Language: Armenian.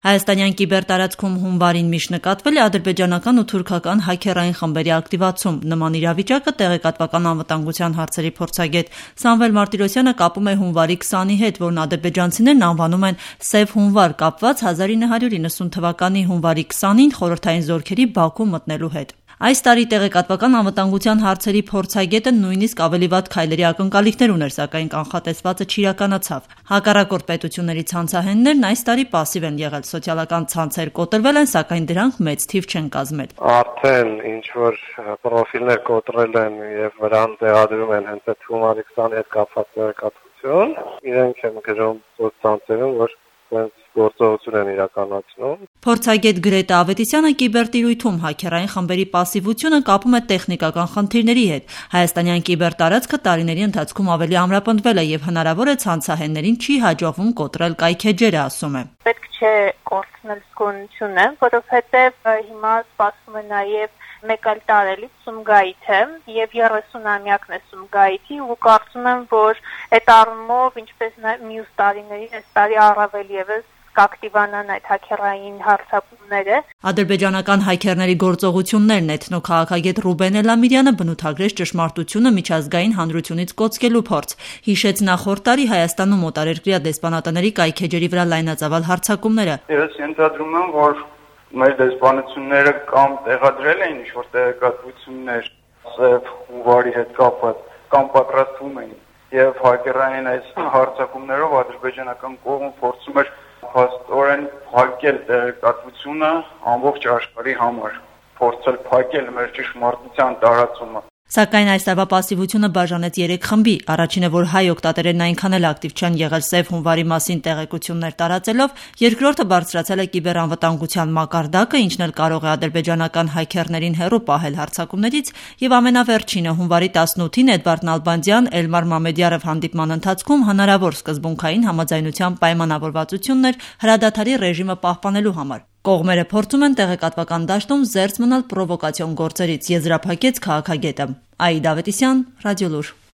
Հայաստանյան կիբերտարածքում հունվարին միշտ նկատվել է ադրբեջանական ու թուրքական հաքերային խմբերի ակտիվացում։ Նման իրավիճակը տեղեկատվական անվտանգության հարցերի փորձագետ Սամվել Մարտիրոսյանը կապում է հունվարի 20-ի հետ, որն ադրբեջանցիներն անվանում են «Սև հունվար», կապված 1990 թվականի հունվարի 20-ին խորհրդային զորքերի Բաքու մտնելու հետ։ Այս տարի տեղեկատվական անվտանգության հարցերի փորձագետը նույնիսկ ավելի վատ քայլերի ակնկալիքներ ուներ, սակայն կանխատեսվածը չիրականացավ։ Հակառակորդ պետությունների ցանցահեններն այս տարի պասիվ են եղել, սոցիալական ցանցեր կոտրվել են, սակայն դրանք մեծ թիվ չեն կազմել։ Արդեն ինչ-որ պրոֆիլներ կոտրել են եւ վրան տեղադրում են հենց այդ հունվարի 20-ի հետ կապված տեղեկատվություն, իրենք են գրում սոցցանցերում, որ գործողություն են իրականացնում։ Փորձագետ Գրետա Ավետիսյանը կիբերտիրույթում հաքերային խմբերի պասիվությունը կապում է տեխնիկական խնդիրների հետ։ Հայաստանյան կիբերտարածքը տարիների ընթացքում ավելի ամրապնդվել է եւ հնարավոր է ցանցահեններին չի հաջողվում կոտրել կայքեջերը, ասում է։ Պետք չէ կորցնել զգոնությունը, որովհետեւ հիմա սպասվում է նաեւ մեկ այլ տարելից Սումգայիթը եւ 30-ամյակն է Սումգայիթի ու կարծում եմ, որ այդ առումով ինչպես մյուս տարիներին այս տարի առավել եւս կակտիվանան այդ հաքերային հարձակումները։ Ադրբեջանական հաքերների գործողություններն էթնոքաղաքագետ Ռուբեն Էլամիրյանը բնութագրեց ճշմարտությունը միջազգային հանրությունից կոծկելու փորձ։ Հիշեց նախորդ տարի Հայաստանում օտարերկրյա դեսպանատների կայքեջերի վրա լայնածավալ հարձակումները։ Ես ենթադրում եմ, որ մեր դեսպանությունները կամ տեղադրել էին ինչ-որ տեղեկատվություններ Սև հունվարի հետ կապված, կամ պատրաստվում էին։ Եվ հակերային այս հարձակումներով ադրբեջանական կողմը փորձում էր փաստորեն փակել տեղեկատվությունը ամբողջ աշխարհի համար, փորձել փակել մեր ճշմարտության տարածումը։ Սակայն այս տարվա պասիվությունը բաժանեց 3 խմբի։ Առաջինը, որ հայ օգտատերերն այնքան էլ ակտիվ չեն եղել Սև հունվարի մասին տեղեկություններ տարածելով, երկրորդը բարձրացել է կիբերանվտանգության մակարդակը, ինչն էլ կարող է ադրբեջանական հաքերներին հեռու պահել հարձակումներից, եւ ամենավերջինը հունվարի 18-ին Էդվարդ Նալբանդյան, Էլմար Մամեդյարով հանդիպման ընթացքում հնարավոր սկզբունքային համաձայնության պայմանավորվածությունն էր հրադադարի ռեժիմը պահպանելու համար։ Կողմերը փորձում են տեղեկատվական դաշտում զերծ մնալ պրովոկացիոն գործերից, եզրափակեց քաղաքագետը։ Աիդա Ավետիսյան, Ռադիոլուր։